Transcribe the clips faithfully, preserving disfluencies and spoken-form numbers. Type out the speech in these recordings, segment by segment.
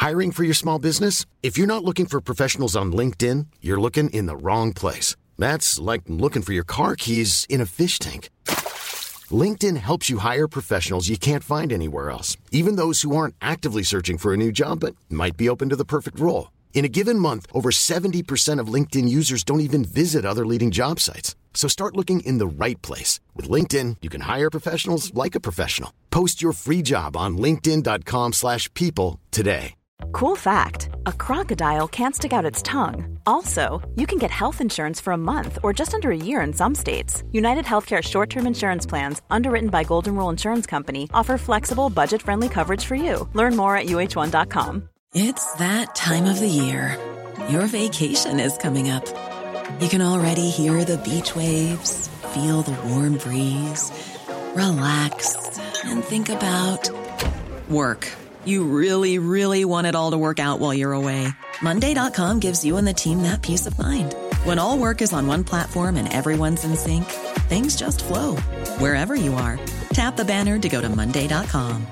Hiring for your small business? If you're not looking for professionals on LinkedIn, you're looking in the wrong place. That's like looking for your car keys in a fish tank. LinkedIn helps you hire professionals you can't find anywhere else, even those who aren't actively searching for a new job but might be open to the perfect role. In a given month, over seventy percent of LinkedIn users don't even visit other leading job sites. So start looking in the right place. With LinkedIn, you can hire professionals like a professional. Post your free job on linkedin.com slash people today. Cool fact, a crocodile can't stick out its tongue. Also, you can get health insurance for a month or just under a year in some states. United Healthcare short-term insurance plans, underwritten by Golden Rule Insurance Company, offer flexible, budget-friendly coverage for you. Learn more at U H one dot com. It's that time of the year. Your vacation is coming up. You can already hear the beach waves, feel the warm breeze, relax, and think about work. You really, really want it all to work out while you're away. Monday dot com gives you and the team that peace of mind. When all work is on one platform and everyone's in sync, things just flow. Wherever you are, tap the banner to go to Monday dot com.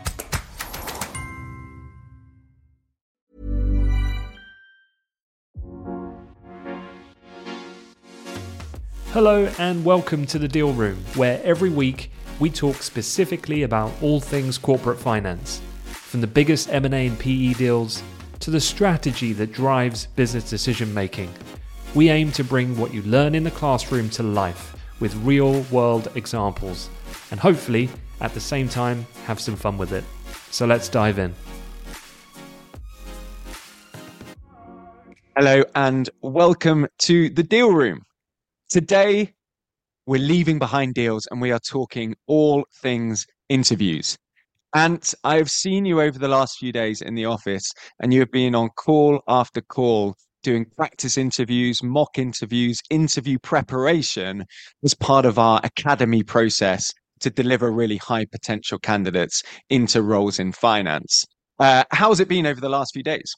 Hello and welcome to The Deal Room, where every week we talk specifically about all things corporate finance. From the biggest M and A and P E deals to the strategy that drives business decision making. We aim to bring what you learn in the classroom to life with real world examples and hopefully at the same time have some fun with it. So let's dive in. Hello and welcome to The Deal Room. Today, we're leaving behind deals and we are talking all things interviews. And I've seen you over the last few days in the office and you have been on call after call doing practice interviews, mock interviews, interview preparation as part of our academy process to deliver really high potential candidates into roles in finance. Uh, how's it been over the last few days?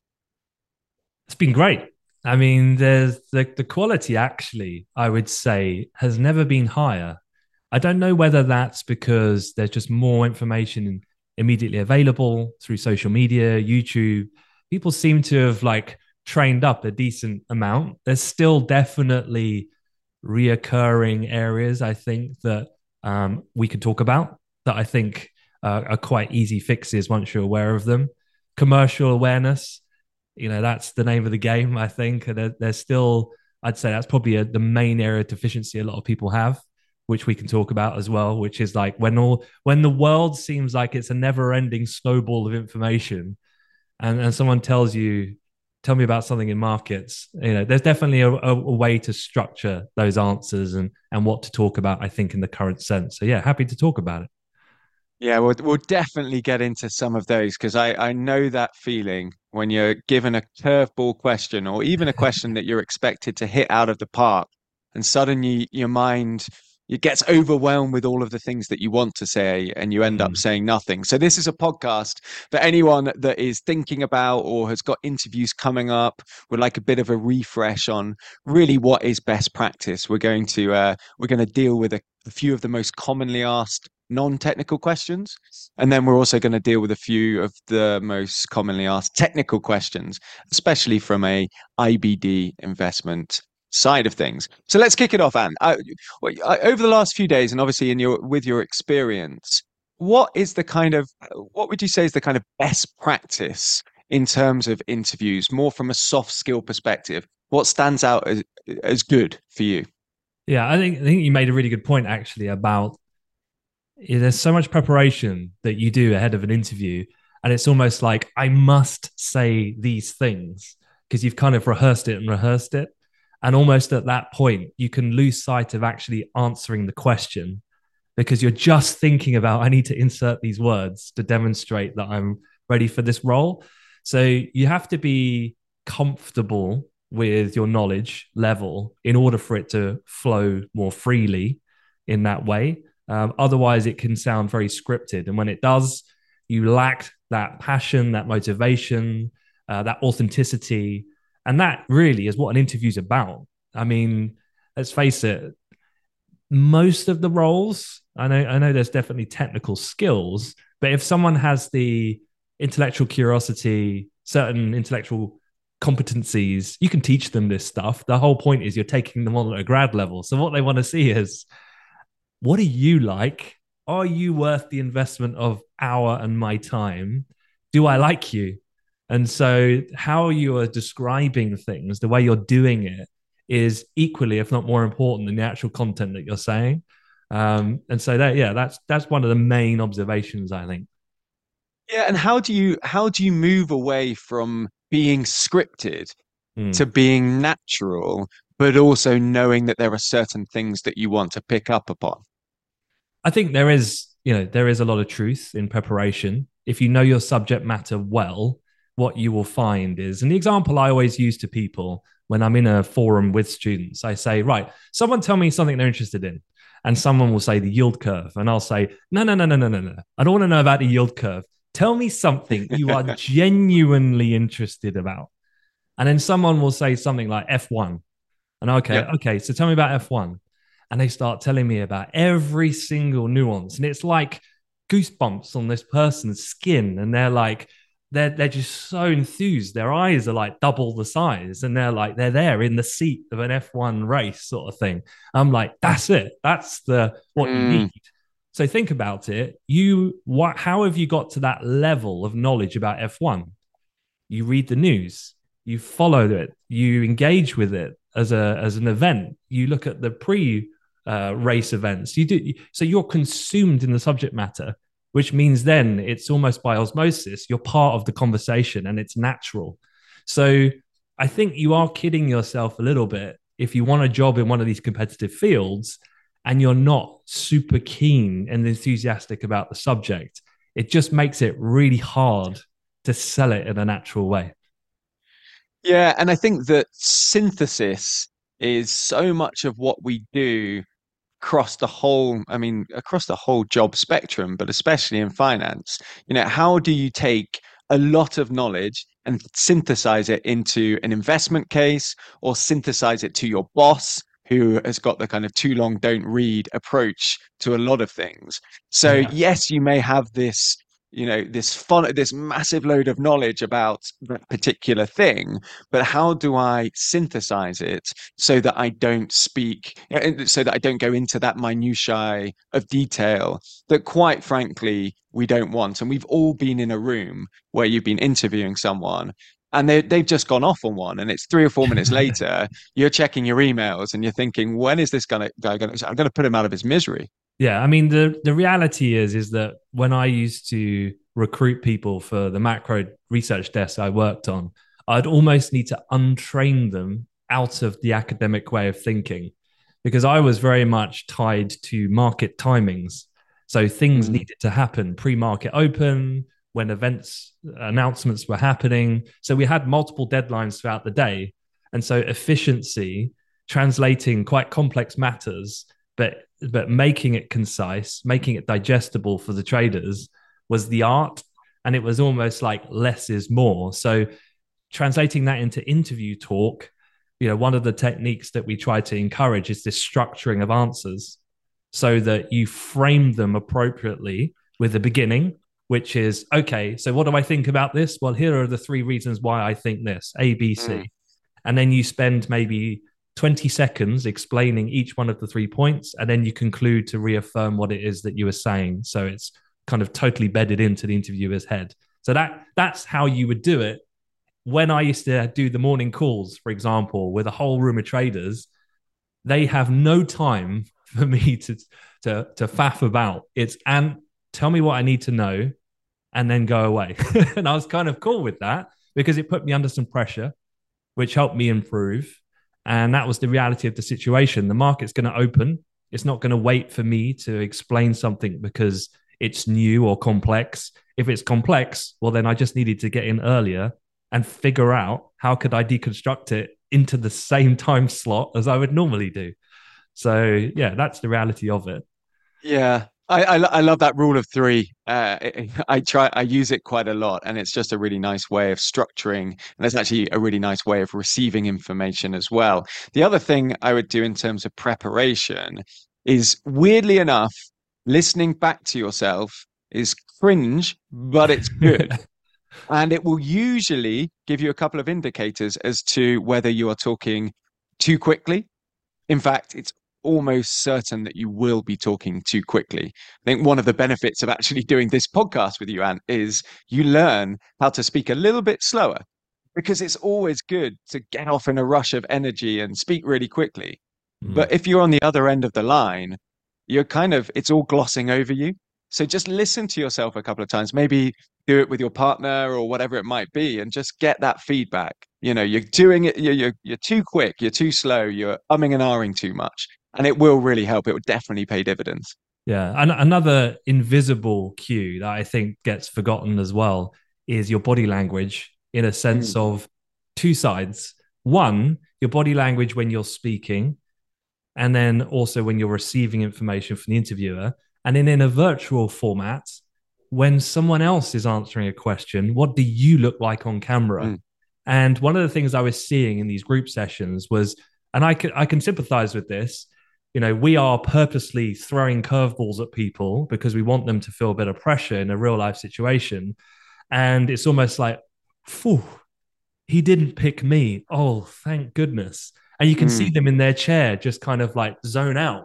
It's been great. I mean, there's the, the quality actually, I would say, has never been higher. I don't know whether that's because there's just more information immediately available through social media, YouTube. People seem to have like trained up a decent amount. There's still definitely reoccurring areas, I think, that um, we could talk about that I think uh, are quite easy fixes once you're aware of them. Commercial awareness. You know, that's the name of the game, I think. There, there's still, I'd say that's probably a, the main area of deficiency a lot of people have, which we can talk about as well, which is like when all when the world seems like it's a never-ending snowball of information and, and someone tells you, tell me about something in markets, you know, there's definitely a, a, a way to structure those answers and, and what to talk about, I think, in the current sense. So yeah, happy to talk about it. Yeah, we'll, we'll definitely get into some of those because I, I know that feeling when you're given a curveball question or even a question that you're expected to hit out of the park and suddenly your mind it gets overwhelmed with all of the things that you want to say and you end mm. up saying nothing. So this is a podcast for anyone that is thinking about or has got interviews coming up, would like a bit of a refresh on really what is best practice. We're going to uh, we're going to deal with a, a few of the most commonly asked non-technical questions. And then we're also going to deal with a few of the most commonly asked technical questions, especially from a I B D investment side of things. So let's kick it off, Anne. I, I, over the last few days, and obviously in your with your experience, what is the kind of what would you say is the kind of best practice in terms of interviews, more from a soft skill perspective? What stands out as, as good for you? Yeah, I think I think you made a really good point actually about there's so much preparation that you do ahead of an interview, and it's almost like I must say these things because you've kind of rehearsed it and rehearsed it. And almost at that point, you can lose sight of actually answering the question because you're just thinking about, I need to insert these words to demonstrate that I'm ready for this role. So you have to be comfortable with your knowledge level in order for it to flow more freely in that way. Um, otherwise, it can sound very scripted. And when it does, you lack that passion, that motivation, uh, that authenticity. And that really is what an interview is about. I mean, let's face it, most of the roles, I know, I know there's definitely technical skills, but if someone has the intellectual curiosity certain intellectual competencies, you can teach them this stuff. The whole point is you're taking them on at a grad level. So what they want to see is, what are you like? Are you worth the investment of our and my time? Do I like you? And so how you are describing things, the way you're doing it, is equally, if not more important than the actual content that you're saying. Um, and so that, yeah, that's that's one of the main observations, I think. Yeah, and how do you how do you move away from being scripted Mm. to being natural, but also knowing that there are certain things that you want to pick up upon? I think there is, you know, there is a lot of truth in preparation. If you know your subject matter well, what you will find is, and the example I always use to people when I'm in a forum with students, I say, right, someone tell me something they're interested in. And someone will say the yield curve. And I'll say, no, no, no, no, no, no, no. I don't want to know about the yield curve. Tell me something you are genuinely interested about. And then someone will say something like F one. And okay, yeah. okay, so tell me about F one. And they start telling me about every single nuance. And it's like goosebumps on this person's skin. And they're like, they're, they're just so enthused. Their eyes are like double the size. And they're like, they're there in the seat of an F one race sort of thing. I'm like, that's it. That's the what mm. you need. So think about it. You, what, how have you got to that level of knowledge about F one? You read the news, you follow it, you engage with it as a as an event. You look at the pre uh, race events. You do so you're consumed in the subject matter, which means then it's almost by osmosis. You're part of the conversation, and it's natural. So I think you are kidding yourself a little bit if you want a job in one of these competitive fields and you're not super keen and enthusiastic about the subject. It just makes it really hard to sell it in a natural way. Yeah, and I think that synthesis is so much of what we do across the whole, I mean, across the whole job spectrum, but especially in finance. You know, how do you take a lot of knowledge and synthesize it into an investment case, or synthesize it to your boss, who has got the kind of too long don't read approach to a lot of things? So yeah. yes, you may have this, you know, this fun, this massive load of knowledge about that particular thing, but how do I synthesize it so that I don't speak, so that I don't go into that minutiae of detail that, quite frankly, we don't want? And we've all been in a room where you've been interviewing someone and they, they've just gone off on one, and it's three or four minutes later, you're checking your emails and you're thinking, when is this guy going to, I'm going to put him out of his misery. Yeah, I mean, the, the reality is, is that when I used to recruit people for the macro research desk I worked on, I'd almost need to untrain them out of the academic way of thinking, because I was very much tied to market timings. So things mm. needed to happen pre-market open, when events, announcements were happening. So we had multiple deadlines throughout the day. And so efficiency, translating quite complex matters, but but making it concise, making it digestible for the traders was the art. And it was almost like less is more. So translating that into interview talk, you know, one of the techniques that we try to encourage is this structuring of answers so that you frame them appropriately with the beginning, which is, okay, so what do I think about this? Well, here are the three reasons why I think this, A, B, C. Mm. And then you spend maybe twenty seconds explaining each one of the three points, and then you conclude to reaffirm what it is that you were saying. So it's kind of totally bedded into the interviewer's head. So that that's how you would do it. When I used to do the morning calls, for example, with a whole room of traders, they have no time for me to to to faff about. It's, and tell me what I need to know and then go away. And I was kind of cool with that because it put me under some pressure, which helped me improve. And that was the reality of the situation. The market's going to open. It's not going to wait for me to explain something because it's new or complex. If it's complex, well, then I just needed to get in earlier and figure out how could I deconstruct it into the same time slot as I would normally do. So yeah, that's the reality of it. Yeah. I, I, I love that rule of three. Uh, I try, I use it quite a lot, and it's just a really nice way of structuring. And it's actually a really nice way of receiving information as well. The other thing I would do in terms of preparation is, weirdly enough, listening back to yourself is cringe, but it's good. And it will usually give you a couple of indicators as to whether you are talking too quickly. In fact, it's almost certain that you will be talking too quickly. I think one of the benefits of actually doing this podcast with you, Ant, is you learn how to speak a little bit slower, because it's always good to get off in a rush of energy and speak really quickly. Mm. But if you're on the other end of the line, you're kind of, it's all glossing over you. So just listen to yourself a couple of times, maybe do it with your partner or whatever it might be, and just get that feedback. You know, you're doing it, you're, you're, you're too quick, you're too slow, you're umming and ahhing too much. And it will really help. It will definitely pay dividends. Yeah. And another invisible cue that I think gets forgotten as well is your body language, in a sense mm. of two sides. One, your body language when you're speaking, and then also when you're receiving information from the interviewer. And then in a virtual format, when someone else is answering a question, what do you look like on camera? Mm. And one of the things I was seeing in these group sessions was, and I can, I can sympathize with this, you know, we are purposely throwing curveballs at people because we want them to feel a bit of pressure in a real life situation. And it's almost like, phew, he didn't pick me. Oh, thank goodness. And you can mm. see them in their chair just kind of like zone out.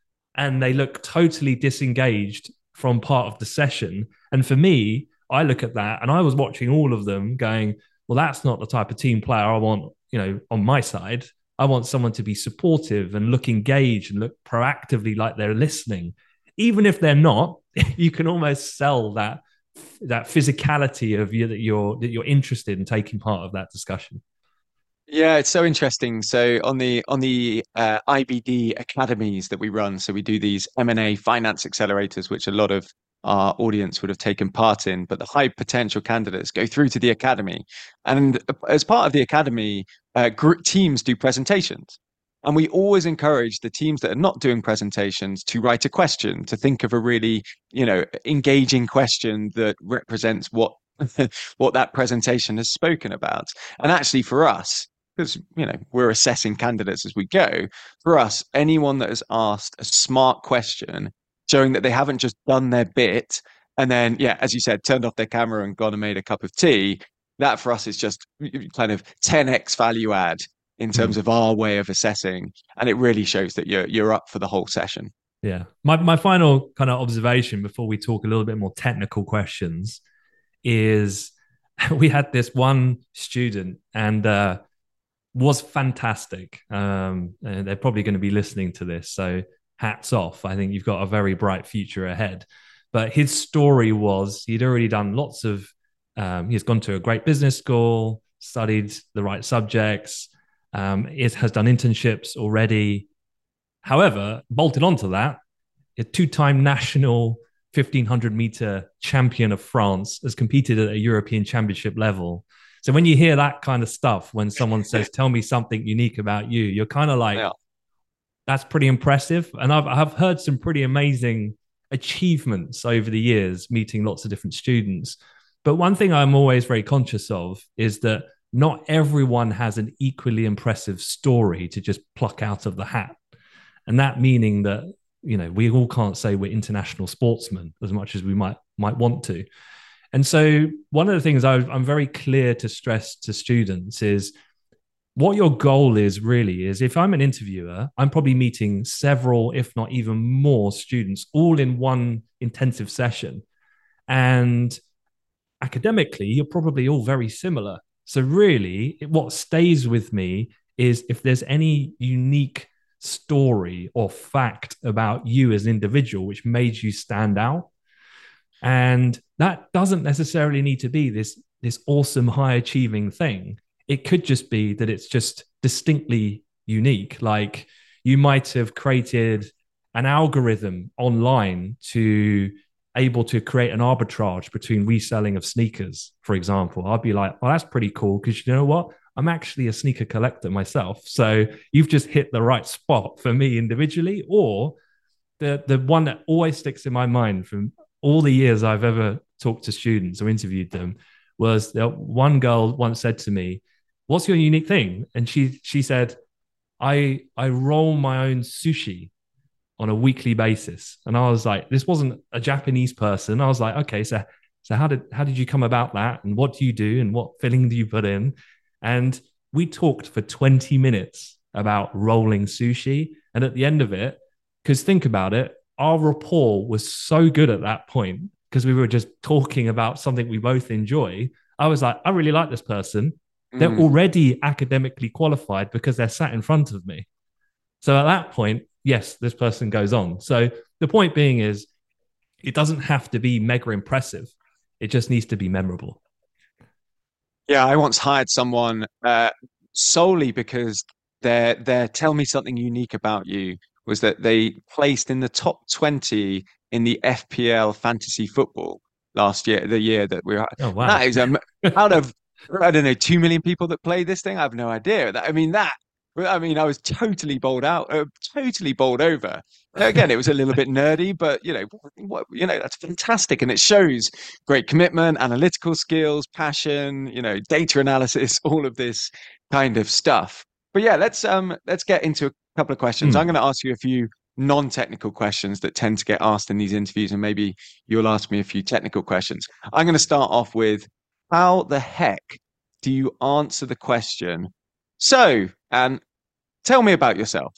And they look totally disengaged from part of the session. And for me, I look at that and I was watching all of them going, well, that's not the type of team player I want, you know, on my side. I want someone to be supportive and look engaged and look proactively like they're listening. Even if they're not, you can almost sell that that physicality of you that you're that you're interested in taking part of that discussion. Yeah, it's so interesting. So on the on the uh, I B D academies that we run, so we do these M and A finance accelerators, which a lot of our audience would have taken part in, but the high potential candidates go through to the academy. And as part of the academy, uh, group teams do presentations. And we always encourage the teams that are not doing presentations to write a question, to think of a really, you know, engaging question that represents what what that presentation has spoken about. And actually for us, because, you know, we're assessing candidates as we go, for us, anyone that has asked a smart question, showing that they haven't just done their bit and then, yeah, as you said, turned off their camera and gone and made a cup of tea, that for us is just kind of ten x value add in terms mm. of our way of assessing. And it really shows that you're you're up for the whole session. Yeah. My my final kind of observation before we talk a little bit more technical questions is we had this one student and uh, was fantastic. Um, and they're probably going to be listening to this. So hats off. I think you've got a very bright future ahead. But his story was he'd already done lots of, um, he's gone to a great business school, studied the right subjects, um, it has done internships already. However, bolted onto that, a two-time national fifteen hundred meter champion of France has competed at a European championship level. So when you hear that kind of stuff, when someone says, tell me something unique about you, you're kind of like, yeah. That's pretty impressive. And I've, I've heard some pretty amazing achievements over the years, meeting lots of different students. But one thing I'm always very conscious of is that not everyone has an equally impressive story to just pluck out of the hat. And that meaning that, you know, we all can't say we're international sportsmen as much as we might might want to. And so one of the things I, I'm very clear to stress to students is what your goal is really is, if I'm an interviewer, I'm probably meeting several, if not even more students all in one intensive session. And academically, you're probably all very similar. So really, what stays with me is if there's any unique story or fact about you as an individual which made you stand out. And that doesn't necessarily need to be this, this awesome high achieving thing. It could just be that it's just distinctly unique. Like you might have created an algorithm online to able to create an arbitrage between reselling of sneakers, for example. I'd be like, well, that's pretty cool because you know what? I'm actually a sneaker collector myself. So you've just hit the right spot for me individually. Or the, the one that always sticks in my mind from all the years I've ever talked to students or interviewed them was that one girl once said to me, what's your unique thing? And she she said, I I roll my own sushi on a weekly basis. And I was like, this wasn't a Japanese person. I was like, okay, so So how did how did you come about that? And what do you do? And what filling do you put in? And we talked for twenty minutes about rolling sushi. And at the end of it, because think about it, our rapport was so good at that point because we were just talking about something we both enjoy. I was like, I really like this person. They're mm. already academically qualified because they're sat in front of me. So at that point, yes, this person goes on. So the point being is, it doesn't have to be mega impressive. It just needs to be memorable. Yeah, I once hired someone uh, solely because their their tell me something unique about you was that they placed in the top twenty in the F P L fantasy football last year, the year that we were. Oh, wow. That is um, out of, I don't know, two million people that play this thing. I have no idea. That, I mean, that, I mean, I was totally bowled out, uh, totally bowled over. Again, it was a little bit nerdy, but, you know, what, you know, that's fantastic. And it shows great commitment, analytical skills, passion, you know, data analysis, all of this kind of stuff. But yeah, let's um let's get into a couple of questions. Mm. I'm going to ask you a few non-technical questions that tend to get asked in these interviews, and maybe you'll ask me a few technical questions. I'm going to start off with, how the heck do you answer the question, so, and tell me about yourself?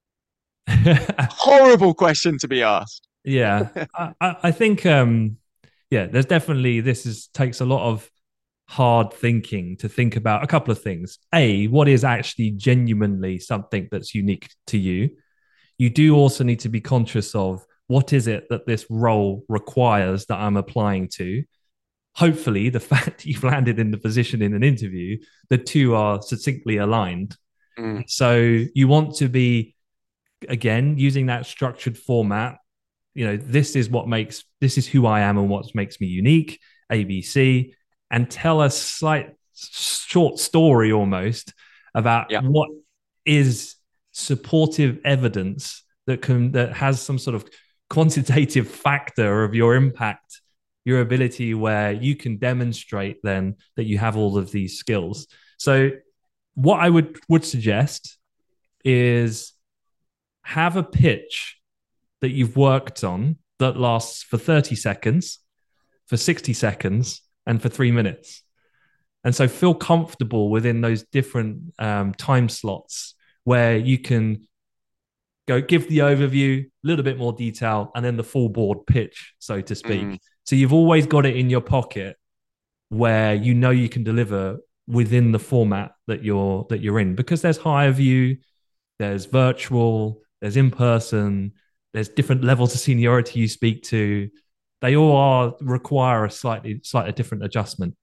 Horrible question to be asked. Yeah, I, I think, um, yeah, there's definitely, this is takes a lot of hard thinking to think about a couple of things. A, what is actually genuinely something that's unique to you? You do also need to be conscious of what is it that this role requires that I'm applying to. Hopefully, the fact that you've landed in the position in an interview, the two are succinctly aligned. Mm. So you want to be, again, using that structured format. You know, this is what makes, this is who I am and what makes me unique, A B C, and tell a slight short story almost about yeah. what is supportive evidence that can, that has some sort of quantitative factor of your impact, your ability, where you can demonstrate then that you have all of these skills. So what I would, would suggest is have a pitch that you've worked on that lasts for thirty seconds, for sixty seconds, and for three minutes. And so feel comfortable within those different um, time slots where you can go give the overview, a little bit more detail, and then the full board pitch, so to speak. Mm. So you've always got it in your pocket where you know you can deliver within the format that you're that you're in, because there's higher view, there's virtual, there's in person, there's different levels of seniority you speak to. They all are, require a slightly slightly different adjustment.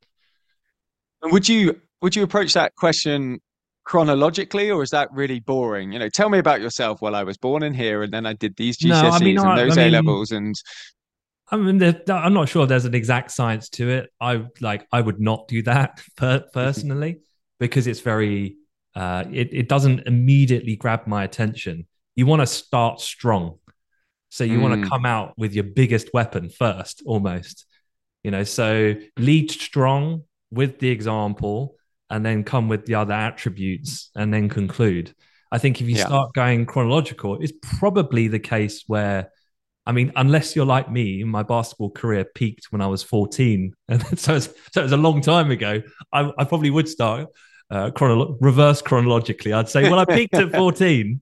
And would you would you approach that question chronologically, or is that really boring? You know, tell me about yourself. Well, I was born in here, and then I did these G C S Es no, I mean, and those I mean, A levels, and I mean, I'm not sure there's an exact science to it. I like I would not do that personally because it's very uh, it it doesn't immediately grab my attention. You want to start strong. So you mm. want to come out with your biggest weapon first, almost, you know, so lead strong with the example and then come with the other attributes and then conclude. I think if you yeah. start going chronological, it's probably the case where, I mean, unless you're like me, my basketball career peaked when I was fourteen. And so it's, so it was a long time ago. I, I probably would start uh, chronolo- reverse chronologically. I'd say, well, I peaked at fourteen.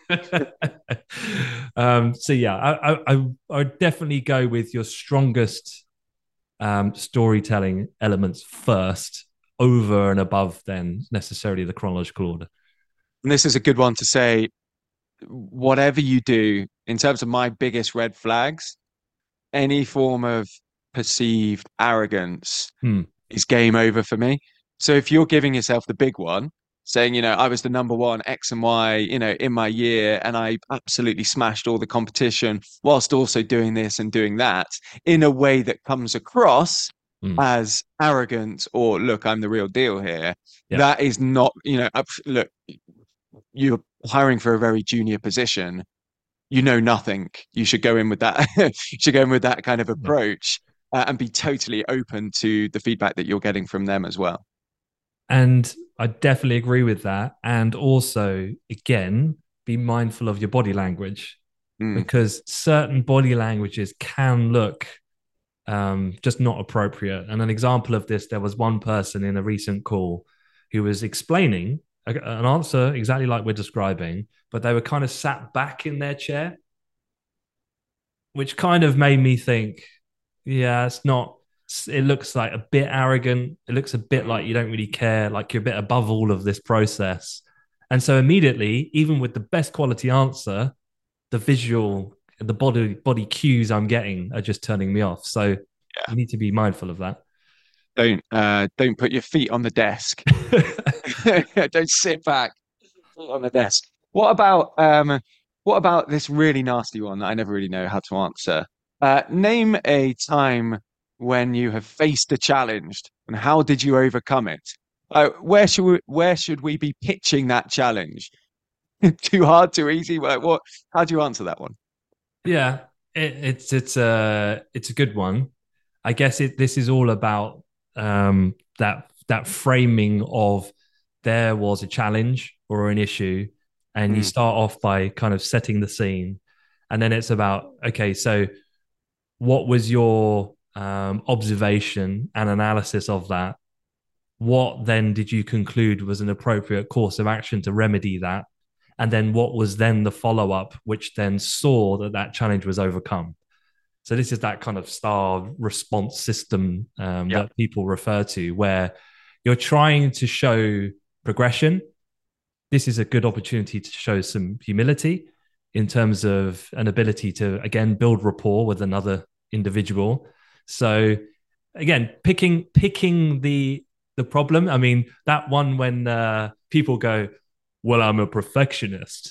um, so yeah, I, I, I would definitely go with your strongest um, storytelling elements first, over and above then necessarily the chronological order. And this is a good one to say, whatever you do, in terms of my biggest red flags, any form of perceived arrogance hmm. is game over for me. So if you're giving yourself the big one, saying, you know, I was the number one X and Y, you know, in my year, and I absolutely smashed all the competition whilst also doing this and doing that in a way that comes across mm. as arrogant or, look, I'm the real deal here. Yeah. That is not, you know, look, you're hiring for a very junior position. You know nothing. You should go in with that. you should go in with that kind of approach uh, and be totally open to the feedback that you're getting from them as well. And I definitely agree with that. And also, again, be mindful of your body language mm. because certain body languages can look um, just not appropriate. And an example of this, there was one person in a recent call who was explaining a, an answer exactly like we're describing, but they were kind of sat back in their chair, which kind of made me think, yeah, it's not, it looks like a bit arrogant. It looks a bit like you don't really care, like you're a bit above all of this process. And so immediately, even with the best quality answer, the visual, the body body cues I'm getting are just turning me off. So yeah. You need to be mindful of that. Don't uh, don't put your feet on the desk. Don't sit back on the desk. What about um, what about this really nasty one that I never really know how to answer? Uh, name a time when you have faced a challenge and how did you overcome it? Uh, where should we where should we be pitching that challenge? Too hard, too easy? What, what? How do you answer that one? Yeah, it, it's it's a it's a good one. I guess it this is all about um, that that framing of there was a challenge or an issue, and mm. you start off by kind of setting the scene, and then it's about, okay, so what was your um, observation and analysis of that? What then did you conclude was an appropriate course of action to remedy that? And then what was then the follow-up, which then saw that that challenge was overcome? So this is that kind of star response system um, yep. that people refer to, where you're trying to show progression. This is a good opportunity to show some humility in terms of an ability to, again, build rapport with another individual. So again, picking picking the the problem. I mean, that one when uh, people go, well, I'm a perfectionist.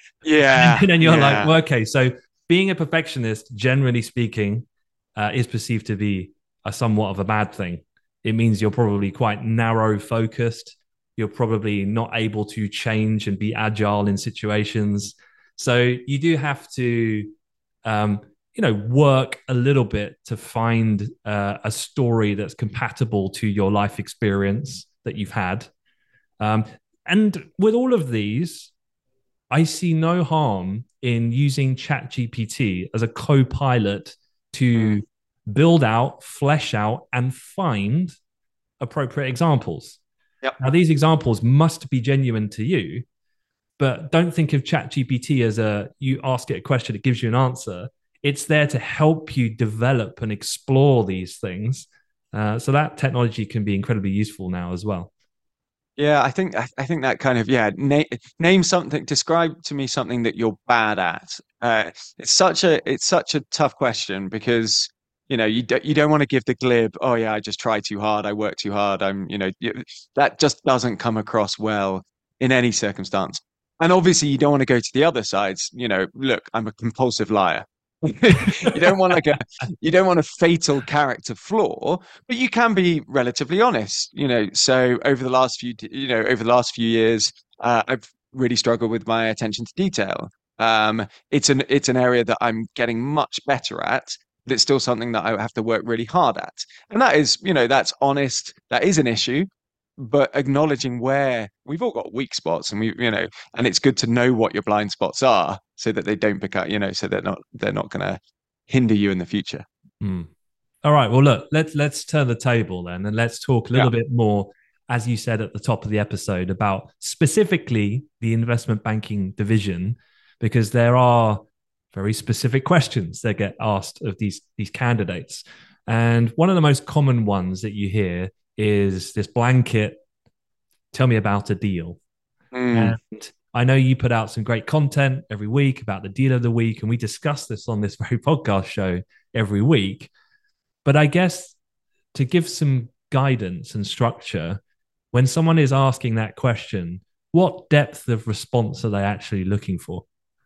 Yeah. And then you're yeah. like, well, okay, so being a perfectionist, generally speaking, uh, is perceived to be a somewhat of a bad thing. It means you're probably quite narrow focused. You're probably not able to change and be agile in situations. So you do have to, um, you know, work a little bit to find uh, a story that's compatible to your life experience that you've had. Um, and with all of these, I see no harm in using ChatGPT as a co-pilot to mm. build out, flesh out, and find appropriate examples. Yep. Now, these examples must be genuine to you, but don't think of ChatGPT as a, you ask it a question, it gives you an answer. It's there to help you develop and explore these things. Uh, so that technology can be incredibly useful now as well. Yeah, I think I think that kind of yeah. Name name something. Describe to me something that you're bad at. Uh, it's such a it's such a tough question because you know you don't you don't want to give the glib. Oh yeah, I just try too hard. I work too hard. I'm you know that just doesn't come across well in any circumstance. And obviously, you don't want to go to the other sides. You know, look, I'm a compulsive liar. you don't want like a you don't want a fatal character flaw, but you can be relatively honest. You know, so over the last few you know over the last few years, uh, I've really struggled with my attention to detail. Um, it's an it's an area that I'm getting much better at, but it's still something that I have to work really hard at. And that is, you know, that's honest. That is an issue. But acknowledging where we've all got weak spots, and we, you know, and it's good to know what your blind spots are, so that they don't become, you know, so they're not they're not going to hinder you in the future. Mm. All right. Well, look, let's let's turn the table then, and let's talk a little yeah. bit more, as you said at the top of the episode, about specifically the investment banking division, because there are very specific questions that get asked of these these candidates, and one of the most common ones that you hear is this blanket, tell me about a deal. Mm. And I know you put out some great content every week about the deal of the week, and we discuss this on this very podcast show every week. But I guess to give some guidance and structure, when someone is asking that question, what depth of response are they actually looking for?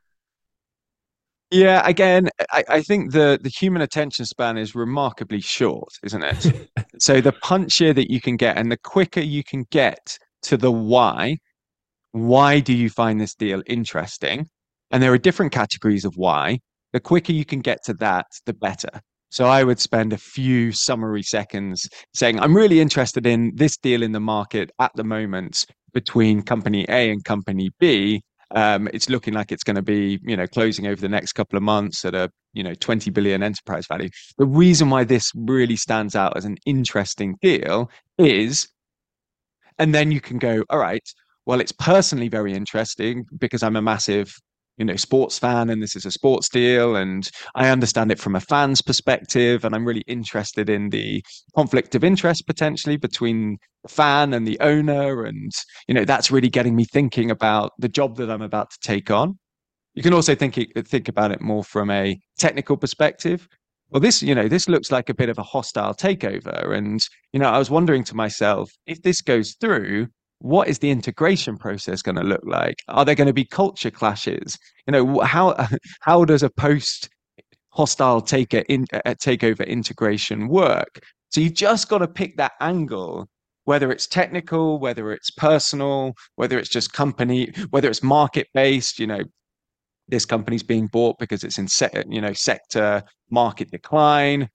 Yeah, again, I, I think the, the human attention span is remarkably short, isn't it? So the punchier that you can get and the quicker you can get to the why, why do you find this deal interesting? And there are different categories of why. The quicker you can get to that, the better. So I would spend a few summary seconds saying, I'm really interested in this deal in the market at the moment between company A and company B. Um, it's looking like it's going to be, you know, closing over the next couple of months at a, you know, twenty billion enterprise value. The reason why this really stands out as an interesting deal is, and then you can go, all right, well, it's personally very interesting because I'm a massive, you know, sports fan, and this is a sports deal, and I understand it from a fan's perspective, and I'm really interested in the conflict of interest potentially between the fan and the owner, and you know, that's really getting me thinking about the job that I'm about to take on. You can also think think about it more from a technical perspective. Well, this, you know, this looks like a bit of a hostile takeover, and you know, I was wondering to myself, if this goes through, what is the integration process going to look like? Are there going to be culture clashes? You know, how how does a post hostile taker in uh, takeover integration work? So you've just got to pick that angle, whether it's technical, whether it's personal, whether it's just company, whether it's market based. You know, this company's being bought because it's in se- you know sector market decline.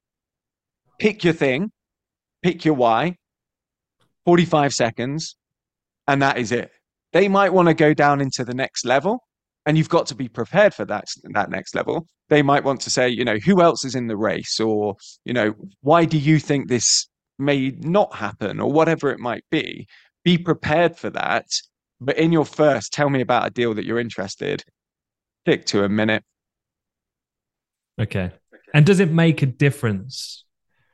Pick your thing, pick your why. forty-five seconds, and that is it. They might want to go down into the next level, and you've got to be prepared for that, that next level. They might want to say, you know, who else is in the race? Or, you know, why do you think this may not happen? Or whatever it might be. Be prepared for that. But in your first, tell me about a deal that you're interested. Stick to a minute. Okay. And does it make a difference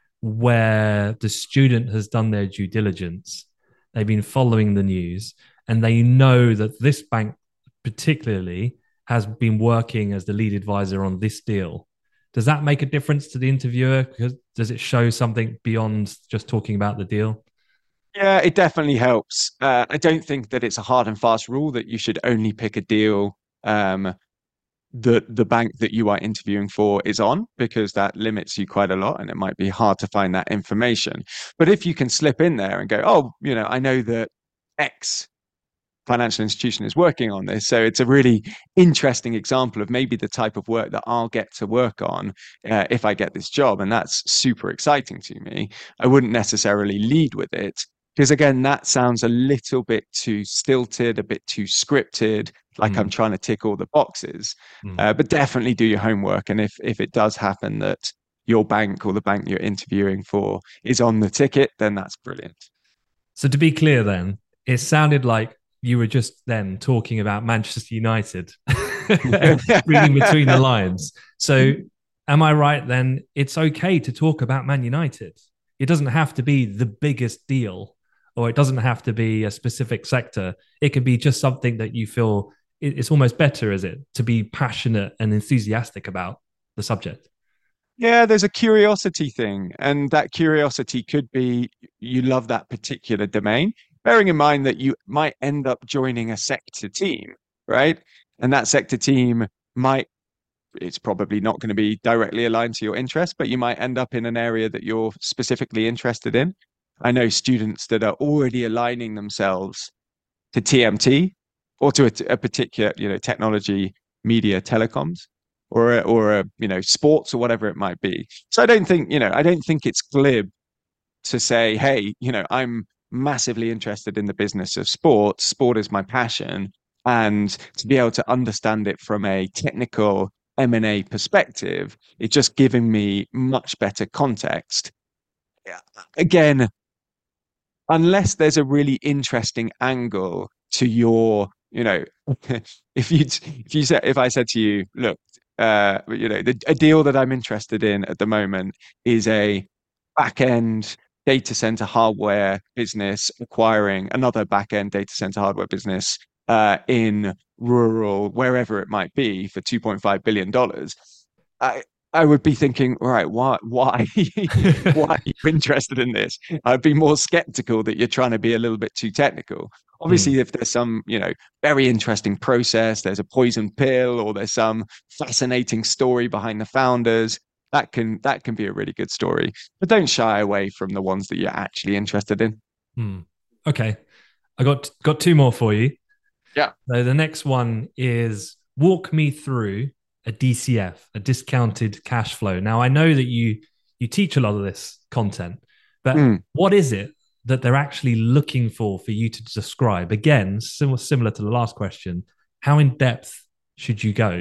where the student has done their due diligence, they've been following the news, and they know that this bank particularly has been working as the lead advisor on this deal? Does that make a difference to the interviewer? Because does it show something beyond just talking about the deal? Yeah, it definitely helps. Uh, I don't think that it's a hard and fast rule that you should only pick a deal um, that the bank that you are interviewing for is on, because that limits you quite a lot, and it might be hard to find that information. But if you can slip in there and go, oh, you know, I know that X financial institution is working on this, so it's a really interesting example of maybe the type of work that I'll get to work on uh, if I get this job, and that's super exciting to me. I wouldn't necessarily lead with it, because again, that sounds a little bit too stilted, a bit too scripted, like mm. I'm trying to tick all the boxes. Mm. Uh, but definitely do your homework. And if if it does happen that your bank or the bank you're interviewing for is on the ticket, then that's brilliant. So to be clear then, it sounded like you were just then talking about Manchester United, reading between the lines. So am I right then? It's okay to talk about Man United. It doesn't have to be the biggest deal, or it doesn't have to be a specific sector. It could be just something that you feel it's almost better, is it, to be passionate and enthusiastic about the subject? Yeah, there's a curiosity thing. And that curiosity could be you love that particular domain, bearing in mind that you might end up joining a sector team, right? And that sector team might, it's probably not going to be directly aligned to your interests, but you might end up in an area that you're specifically interested in. I know students that are already aligning themselves to T M T or to a, a particular, you know, technology, media, telecoms, or a, or a, you know, sports or whatever it might be. So I don't think, you know, I don't think it's glib to say, hey, you know, I'm massively interested in the business of sport. Sport is my passion, and to be able to understand it from a technical M and A perspective, it's just giving me much better context. Again, unless there's a really interesting angle to your, you know, if you if you said if I said to you, look, uh, you know, the, a deal that I'm interested in at the moment is a back end data center hardware business acquiring another back end data center hardware business uh, in rural, wherever it might be, for two point five billion dollars. I, I would be thinking, all right, why, why, why are you interested in this? I'd be more skeptical that you're trying to be a little bit too technical. Obviously, mm. if there's some, you know, very interesting process, there's a poison pill, or there's some fascinating story behind the founders, that can that can be a really good story. But don't shy away from the ones that you're actually interested in. Mm. Okay, I got got two more for you. Yeah. So the next one is walk me through a D C F, a discounted cash flow. Now, I know that you you teach a lot of this content, but mm. what is it that they're actually looking for for you to describe? Again, similar, similar to the last question, how in depth should you go?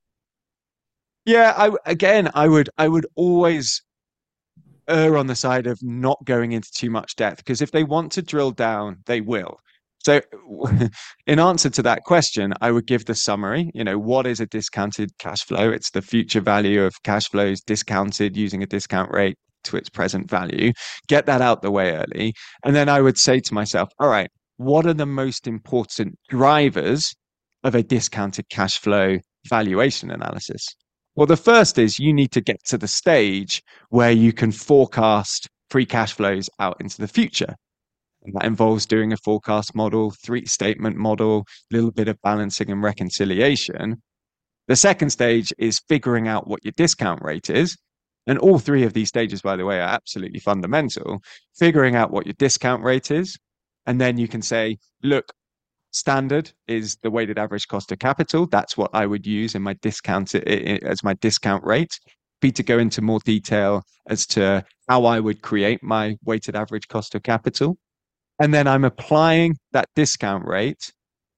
Yeah, I again, I would I would always err on the side of not going into too much depth, because if they want to drill down, they will. So in answer to that question, I would give the summary. You know, what is a discounted cash flow? It's the future value of cash flows discounted using a discount rate to its present value. Get that out the way early. And then I would say to myself, all right, what are the most important drivers of a discounted cash flow valuation analysis? Well, the first is you need to get to the stage where you can forecast free cash flows out into the future. And that involves doing a forecast model, three statement model, a little bit of balancing and reconciliation. The second stage is figuring out what your discount rate is. And all three of these stages, by the way, are absolutely fundamental. Figuring out what your discount rate is. And then you can say, look, standard is the weighted average cost of capital. That's what I would use in my discount as my discount rate. Be to go into more detail as to how I would create my weighted average cost of capital. And then I'm applying that discount rate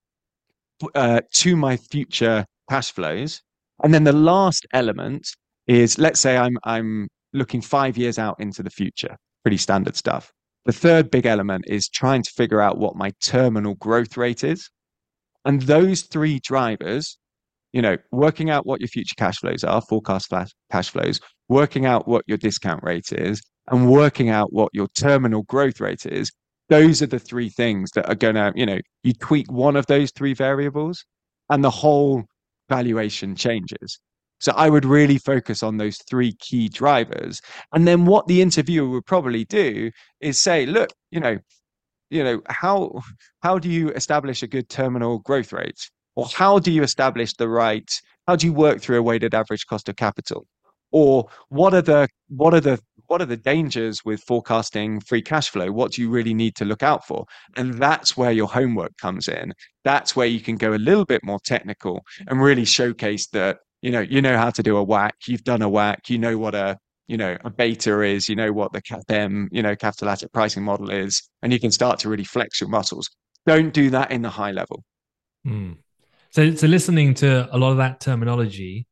uh, to my future cash flows. And then the last element is, let's say I'm I'm looking five years out into the future. Pretty standard stuff. The third big element is trying to figure out what my terminal growth rate is. And those three drivers, you know, working out what your future cash flows are, forecast cash flows, working out what your discount rate is, and working out what your terminal growth rate is, those are the three things that are going to, you know, you tweak one of those three variables and the whole valuation changes. So I would really focus on those three key drivers. And then what the interviewer would probably do is say, look, you know, you know, how how do you establish a good terminal growth rate? Or how do you establish the right, how do you work through a weighted average cost of capital? Or what are the what are the what are the dangers with forecasting free cash flow? What do you really need to look out for? And that's where your homework comes in. That's where you can go a little bit more technical and really showcase that, you know, you know how to do a W A C, you've done a W A C, you know what a, you know, a beta is, you know what the C A P M, you know, capital asset pricing model is, and you can start to really flex your muscles. Don't do that in the high level. Mm. So, so listening to a lot of that terminology,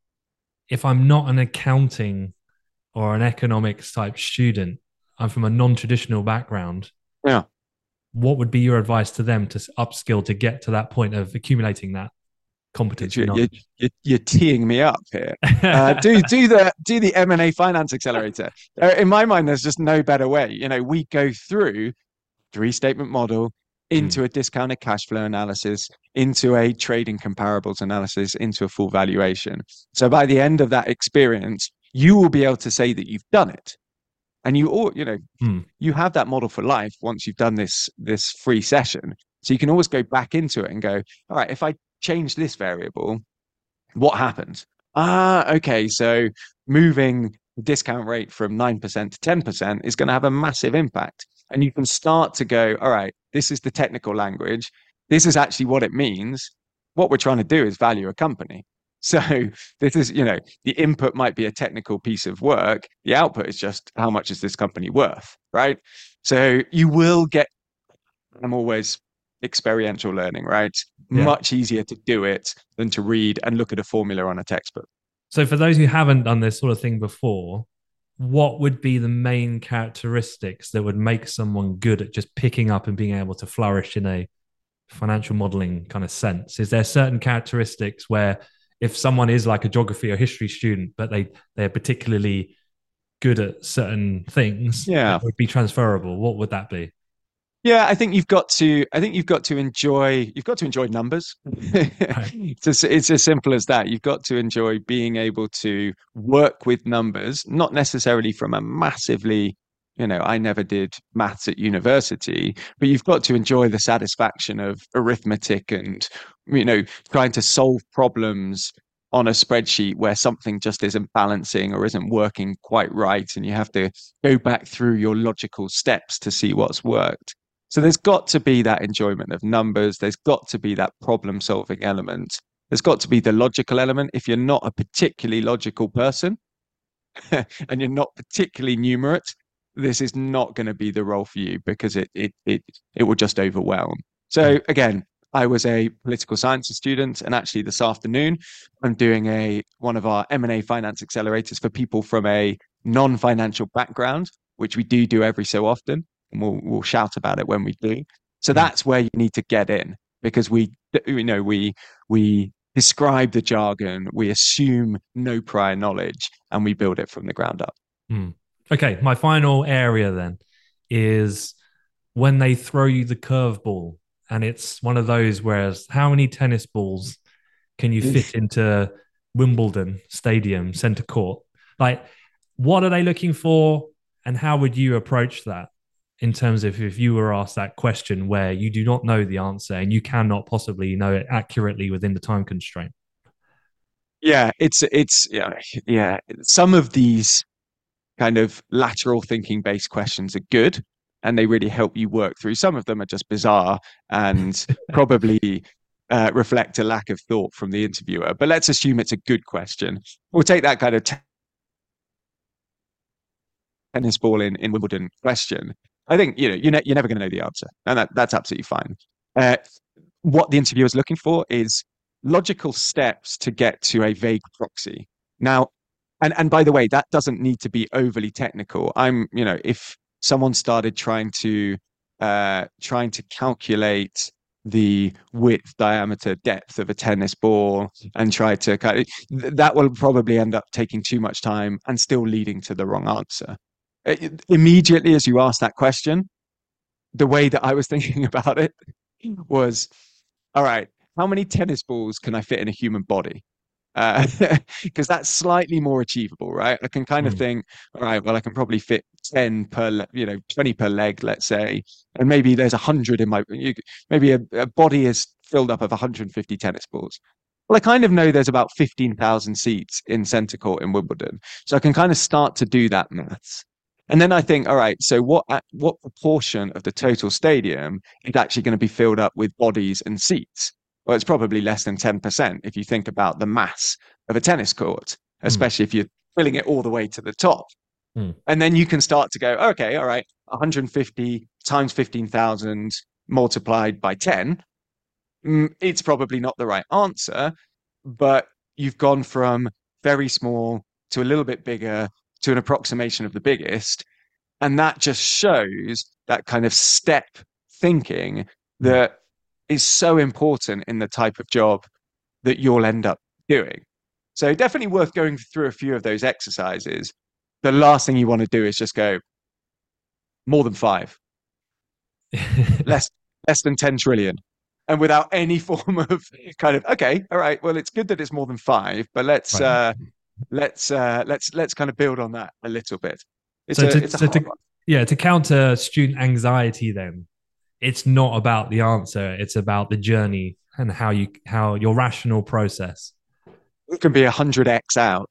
if I'm not an accounting or an economics type student, I'm from a non-traditional background. Yeah. What would be your advice to them to upskill to get to that point of accumulating that competence? You're, you're, you're, you're teeing me up here. Uh, do do the do the M and A Finance Accelerator. Uh, in my mind, there's just no better way. You know, we go through three statement model into mm. a discounted cash flow analysis, into a trading comparables analysis, into a full valuation. So by the end of that experience, you will be able to say that you've done it. And you all, you know, mm. you have that model for life once you've done this this free session. So you can always go back into it and go, all right, if I change this variable, what happens? Ah, okay, so moving the discount rate from nine percent to ten percent is going to have a massive impact. And you can start to go, all right, this is the technical language. This is actually what it means. What we're trying to do is value a company. So this is, you know, the input might be a technical piece of work. The output is just how much is this company worth, right? So you will get, I'm always experiential learning, right? Yeah. Much easier to do it than to read and look at a formula on a textbook. So for those who haven't done this sort of thing before, what would be the main characteristics that would make someone good at just picking up and being able to flourish in a financial modeling kind of sense? Is there certain characteristics where if someone is like a geography or history student, but they, they're particularly good at certain things, yeah, that would be transferable, what would that be? Yeah, I think you've got to. I think you've got to enjoy. You've got to enjoy numbers. Right. it's, as, it's as simple as that. You've got to enjoy being able to work with numbers, not necessarily from a massively, you know, I never did maths at university, but you've got to enjoy the satisfaction of arithmetic and, you know, trying to solve problems on a spreadsheet where something just isn't balancing or isn't working quite right, and you have to go back through your logical steps to see what's worked. So there's got to be that enjoyment of numbers. There's got to be that problem solving element. There's got to be the logical element. If you're not a particularly logical person and you're not particularly numerate, this is not going to be the role for you because it it it it will just overwhelm. So again, I was a political sciences student, and actually this afternoon I'm doing a one of our M and A finance accelerators for people from a non-financial background, which we do do every so often, and we'll we'll shout about it when we do. So mm. that's where you need to get in, because we you know we we describe the jargon, we assume no prior knowledge, and we build it from the ground up. Mm. Okay, my final area then is when they throw you the curveball, and it's one of those whereas how many tennis balls can you fit into Wimbledon Stadium centre court? Like, what are they looking for, and how would you approach that in terms of if you were asked that question where you do not know the answer and you cannot possibly know it accurately within the time constraint? Yeah, it's it's yeah, yeah. Some of these kind of lateral thinking based questions are good, and they really help you work through. Some of them are just bizarre and probably uh, reflect a lack of thought from the interviewer. But let's assume it's a good question. We'll take that kind of t- tennis ball in, in Wimbledon question. I think, you know, you're, ne- you're never going to know the answer, and that, that's absolutely fine. Uh, what the interviewer is looking for is logical steps to get to a vague proxy. Now, and, and by the way, that doesn't need to be overly technical. I'm, you know, if someone started trying to uh, trying to calculate the width, diameter, depth of a tennis ball and try to kind of, that will probably end up taking too much time and still leading to the wrong answer. It, immediately as you asked that question, the way that I was thinking about it was, all right, how many tennis balls can I fit in a human body? Because uh, that's slightly more achievable, right? I can kind of mm. think, all right, well, I can probably fit ten per, you know, twenty per leg, let's say, and maybe there's a hundred in my, you, maybe a, a body is filled up of one hundred fifty tennis balls. Well, I kind of know there's about fifteen thousand seats in centre court in Wimbledon, so I can kind of start to do that maths. And then I think, all right, so what what proportion of the total stadium is actually going to be filled up with bodies and seats? Well, it's probably less than ten percent if you think about the mass of a tennis court, especially mm. if you're filling it all the way to the top. Mm. And then you can start to go, okay, all right, one hundred fifty times fifteen thousand multiplied by ten. Mm, it's probably not the right answer, but you've gone from very small to a little bit bigger to an approximation of the biggest. And that just shows that kind of step thinking that is so important in the type of job that you'll end up doing. So definitely worth going through a few of those exercises. The last thing you want to do is just go more than five, less less than ten trillion, and without any form of kind of, okay, all right, well, it's good that it's more than five, but let's right. uh, let's uh, let's let's kind of build on that a little bit. It's so a, to, it's a so hard to, one. Yeah, to counter student anxiety, then it's not about the answer; it's about the journey and how you how your rational process. It can be a hundred x out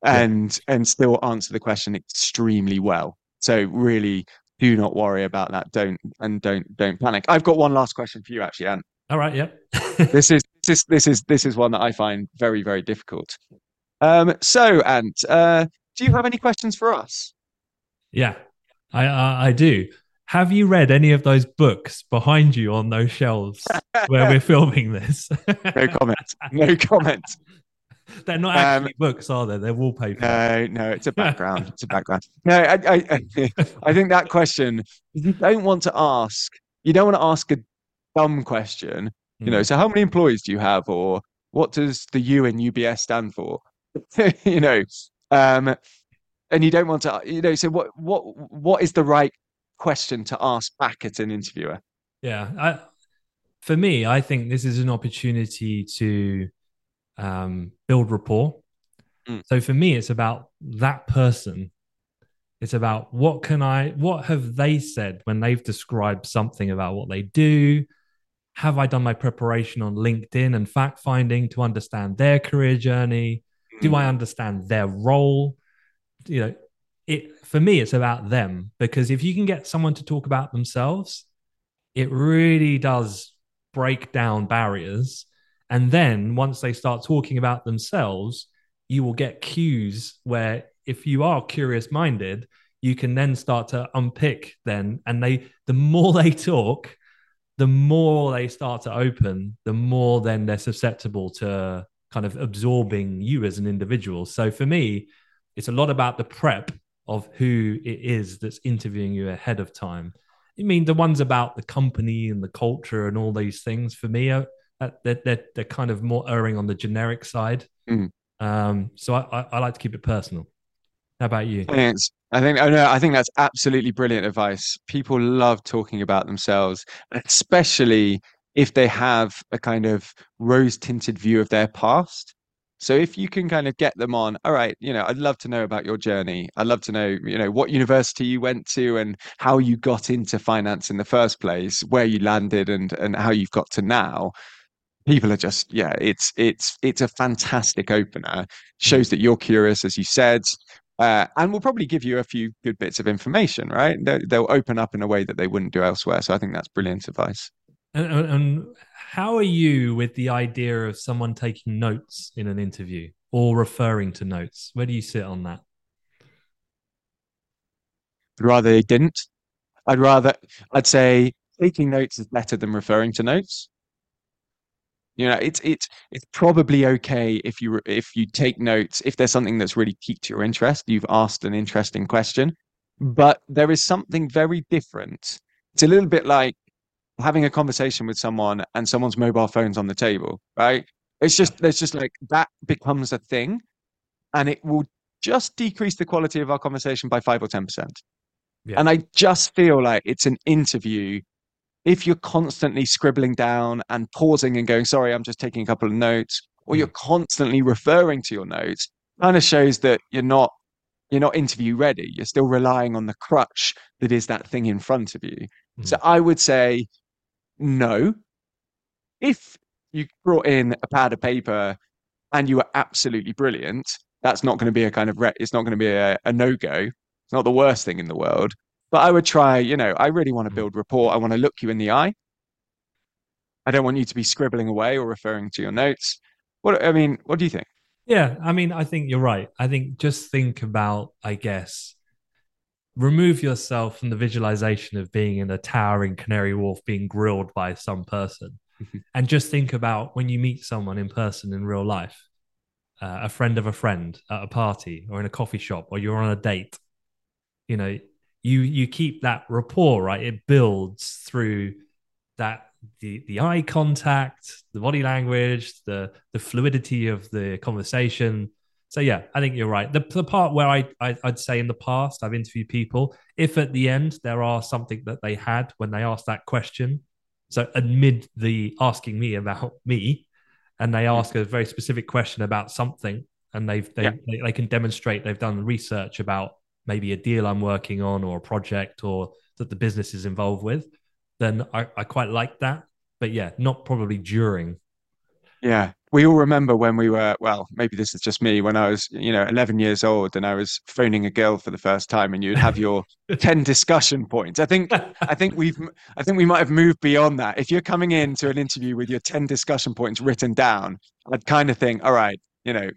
and yeah. and still answer the question extremely well. So really, do not worry about that. Don't and don't don't panic. I've got one last question for you, actually, Ant. All right. Yep. this is this this is this is one that I find very very difficult. Um. So, Ant, uh, do you have any questions for us? Yeah, I I, I do. Have you read any of those books behind you on those shelves where we're filming this? No comment. No comment. They're not actually um, books, are they? They're wallpaper. No, no, it's a background. It's a background. No, I, I, I think that question, you don't want to ask, you don't want to ask a dumb question, you mm. know, so how many employees do you have? Or what does the U in U B S stand for? you know, um, and you don't want to, you know, so what, what, what is the right question to ask back at an interviewer? Yeah. I, for me, I think this is an opportunity to um, build rapport. Mm. So for me, it's about that person. It's about what can I, what have they said when they've described something about what they do? Have I done my preparation on LinkedIn and fact finding to understand their career journey? Mm. Do I understand their role? You know, it, for me, it's about them, because if you can get someone to talk about themselves, it really does break down barriers. And then once they start talking about themselves, you will get cues where if you are curious minded, you can then start to unpick then. And they, the more they talk, the more they start to open, the more then they're susceptible to kind of absorbing you as an individual. So for me, it's a lot about the prep of who it is that's interviewing you ahead of time. I mean, the ones about the company and the culture and all these things, for me, are, they're, they're, they're kind of more erring on the generic side. Mm. Um, so I, I, I like to keep it personal. How about you? I think it's, I think, oh no, I think that's absolutely brilliant advice. People love talking about themselves, especially if they have a kind of rose-tinted view of their past. So if you can kind of get them on, all right, you know, I'd love to know about your journey. I'd love to know, you know, what university you went to and how you got into finance in the first place, where you landed and and how you've got to now. People are just, yeah, it's it's it's a fantastic opener. Shows that you're curious, as you said, uh, and will probably give you a few good bits of information, right? They'll, they'll open up in a way that they wouldn't do elsewhere. So I think that's brilliant advice. And, and how are you with the idea of someone taking notes in an interview or referring to notes? Where do you sit on that? I'd rather they didn't. I'd rather, I'd say taking notes is better than referring to notes. You know, it's it's it's probably okay if you if you take notes, if there's something that's really piqued your interest, you've asked an interesting question, but there is something very different. It's a little bit like having a conversation with someone and someone's mobile phone's on the table, right? It's just, there's just like, that becomes a thing, and it will just decrease the quality of our conversation by five or ten percent. Yeah. And I just feel like it's an interview. If you're constantly scribbling down and pausing and going, sorry, I'm just taking a couple of notes, or you're constantly referring to your notes, kind of shows that you're not, you're not interview ready. You're still relying on the crutch that is that thing in front of you. Mm. So I would say, no. If you brought in a pad of paper and you were absolutely brilliant, that's not going to be a kind of, re- it's not going to be a, a no-go. It's not the worst thing in the world. But I would try, you know, I really want to build rapport. I want to look you in the eye. I don't want you to be scribbling away or referring to your notes. What, I mean, what do you think? Yeah, I mean, I think you're right. I think just think about, I guess, remove yourself from the visualization of being in a tower in Canary Wharf being grilled by some person. And just think about when you meet someone in person in real life, uh, a friend of a friend at a party or in a coffee shop, or you're on a date. You know, you you keep that rapport, right? It builds through that the the eye contact, the body language, the the fluidity of the conversation. So yeah, I think you're right. The, the part where I, I I'd say in the past I've interviewed people, if at the end there are something that they had when they asked that question, so amid the asking me about me, and they ask a very specific question about something, and they've they, yeah. they they can demonstrate they've done research about maybe a deal I'm working on or a project or that the business is involved with, then I, I quite like that. But yeah, not probably during. Yeah. We all remember when we were, well, maybe this is just me, when I was, you know, eleven years old and I was phoning a girl for the first time, and you'd have your ten discussion points. I think, I think we've, I think we might have moved beyond that. If you're coming into an interview with your ten discussion points written down, I'd kind of think, all right, you know,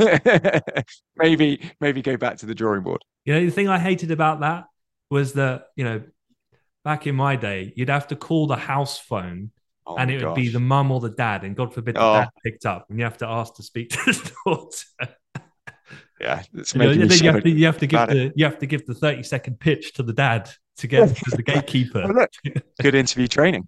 maybe, maybe go back to the drawing board. You know, the thing I hated about that was that, you know, back in my day, you'd have to call the house phone. Oh, and it would gosh. be the mum or the dad, and God forbid the oh. dad picked up, and you have to ask to speak to his daughter. Yeah, it's you, know, making me you, have to, you have to give the it. you have to give the thirty second pitch to the dad to get as the gatekeeper. Oh, look, good interview training.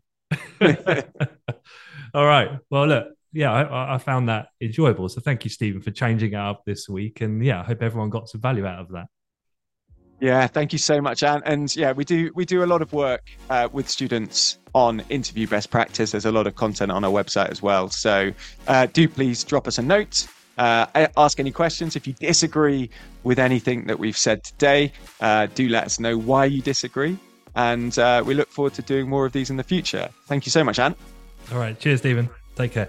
All right, well, look, yeah, I, I found that enjoyable. So thank you, Stephen, for changing it up this week, and yeah, I hope everyone got some value out of that. Yeah, thank you so much, Anne. And yeah, we do we do a lot of work uh, with students on interview best practice. There's a lot of content on our website as well. So uh, do please drop us a note, uh, ask any questions. If you disagree with anything that we've said today, uh, do let us know why you disagree. And uh, we look forward to doing more of these in the future. Thank you so much, Anne. All right. Cheers, Stephen. Take care.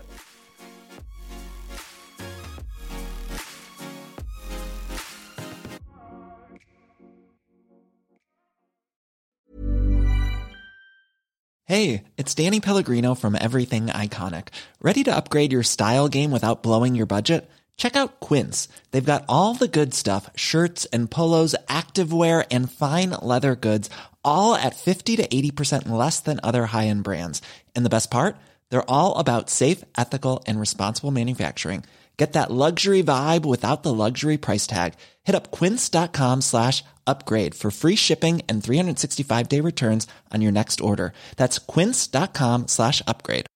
Hey, it's Danny Pellegrino from Everything Iconic. Ready to upgrade your style game without blowing your budget? Check out Quince. They've got all the good stuff, shirts and polos, activewear, and fine leather goods, all at fifty to eighty percent less than other high-end brands. And the best part? They're all about safe, ethical, and responsible manufacturing. Get that luxury vibe without the luxury price tag. Hit up quince.com slash upgrade for free shipping and three sixty-five day returns on your next order. That's quince.com slash upgrade.